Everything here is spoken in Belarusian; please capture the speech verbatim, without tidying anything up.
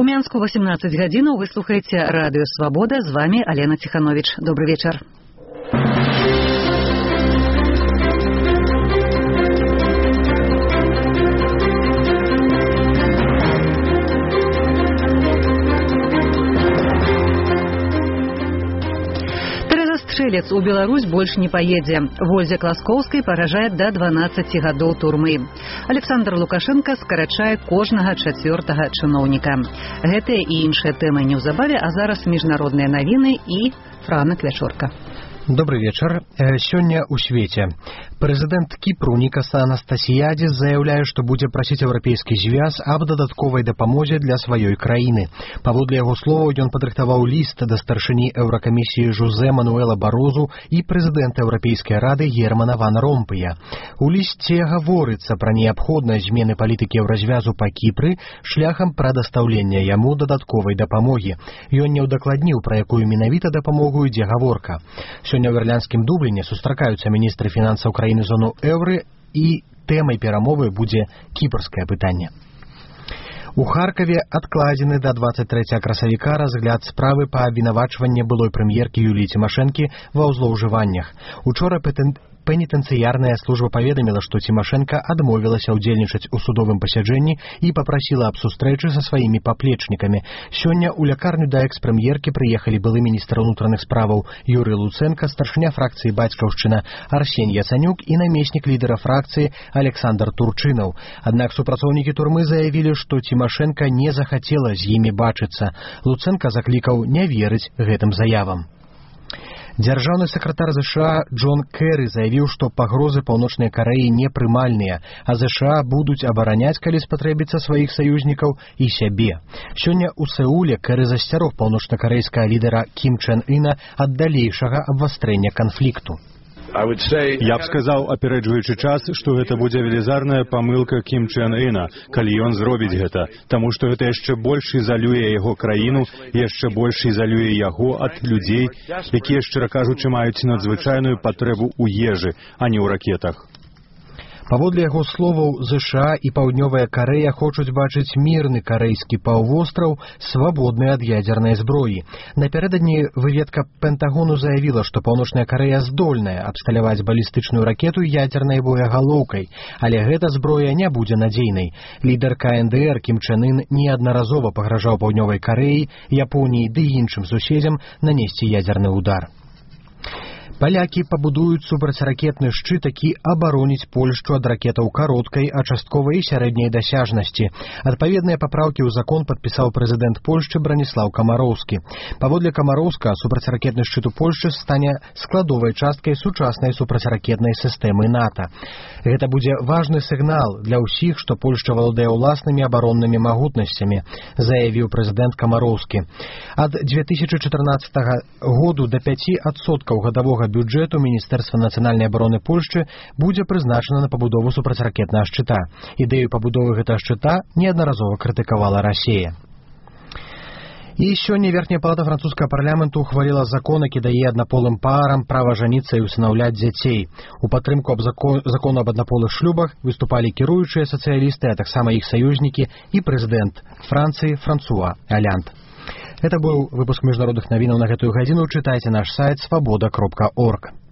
Мінску восемнадцать гадзінаў. Вы слухаеце радыё Свабода. З вами Алена Тиханович. Добрый вечер. Стрелец у Беларусь больше не поедзе. Вользе Класкоўскай пагражае да дванаццаці гадоў турмы. Александр Лукашенко скарачае кожнага чацвёртага чыноўніка. Гэтыя і іншыя тэмы неўзабаве, а зараз міжнародныя навіны і Франак Вячорка. Добрый вечер. Сёння у свеце. Прэзідэнт Кіпру Нікас Анастасіядзіс заяўляе, што будзе прасіць еўрапейскі звяз аб дадатковай дапамозе для сваёй краіны. Паводле яго словаў, ён падрыхтаваў ліст да старшыні Еўракамісіі Жузе Мануэла Барозу і прэзідэнта Еўрапейскай рады Германа ван Ромпыя. У лісце гаворыцца пра неабходнасць змены палітыкі еўразвязу па Кіпры шляхам прадастаўлення яму дадатковай дапамогі. Ён не ўдакладніў, пра якую менавіта дапамогу ідзе гаворка. Сёння ў ірландскім Дубліне сустракаюцца міністры фінансаў краіны зону эўры і тэмай перамовы будзе кіпрскае пытанне. У Харкаве адкладзены да дваццаць трэцяга красавіка разгляд справы па абвінавачванні былой прэм'еркі Юліі Цімашэнкі ва ўзлоўжываннях. Учора пенітэнцыярная служба паведаміла, што Цімашэнка адмовілася ўдзельнічаць у судовым пасяджэнні і папрасіла аб сустрэчы са сваімі паплечнікамі. Сёння ў лякарню да экс-прэм'еркі прыехалі былы міністр унутраных справаў Юрый Луценка, старшыня фракцыі Бацькаўшчына Арсень Яцанюк і намеснік лідара фракцыі Александр Турчынаў. Аднак супрацоўнікі турмы заявілі, што Цімашэнка не захацела з імі бачыцца. Луценка заклікаў не верыць гэтым заявам. Дзяржаўны сакратар ЗША Джон Кэры заявіў, што пагрозы Паўночнай Карэі непрымальныя, а ЗША будуць абараняць, калі спатрэбіцца, сваіх саюзнікаў і сябе. Сёння ў Сеуле Кэры засцярог паўночнакарэйскага лідара Кім Чен Іна ад далейшага абвастрэння канфлікту. Я б сказаў, апярэджваючы час, што гэта будзе велізарная памылка Кім Чен Іна, калі ён зробіць гэта, таму што гэта яшчэ больш ізалюе яго краіну, яшчэ больш ізалюе яго ад людзей, якія, шчыра кажучы, маюць надзвычайную патрэбу ў ежы, а не ў ракетах. Паводле яго словаў, ЗША і Паўднёвая Карэя хочуць бачыць мірны карэйскі паўвостраў, свабодны ад ядзернай зброі. Напярэдадні выведка Пентагону заявіла, што Паўночная Карэя здольная абсталяваць балістычную ракету ядзернай боегалоўкай, але гэта зброя не будзе надзейнай. Лідар КНДР Кім Чен Ін неаднаразова пагражаў Паўднёвай Карэі, Японіі ды іншым суседзям нанесці ядзерны удар. Палякі пабудуюць супрацьракетны шчыт, які абароніць Польшчу ад ракетаў кароткай, а часткова і сярэдняй дасяжнасці. Адпаведныя папраўкі ў закон падпісаў прэзідэнт Польшчы Браніслаў Камароўскі. Паводле Камароўска, супрацьракетны шчыт у Польшчы стане складовай часткай сучаснай супрацьракетнай сістэмы НАТО. Гэта будзе важны сігнал для ўсіх, што Польшча валодае ўласнымі абароннымі магутнасцямі, заявіў прэзідэнт Камароўскі. Ад дзве тысячы чатырнаццатага году да пяці адсоткаў гадавога бюджэту Міністэрства нацыянальнай абароны Польшчы будзе прызначана на пабудову супрацьракетнага шчыта. Ідэю пабудовы гэтага шчыта неаднаразова крытыкавала Расія. І сёння верхняя палата французскага парламенту ухваліла закон, які дае аднаполым парам права жаніцца і усынаўляць дзяцей. У падтрымку аб закон, закону аб аднаполых шлюбах выступалі кіруючыя сацыялісты, а таксама іх саюзнікі і прэзідэнт Францыі Франсуа Олянд. Это был выпуск международных новинок на гэтую гадзіну. Читайте наш сайт свобода кропка орг.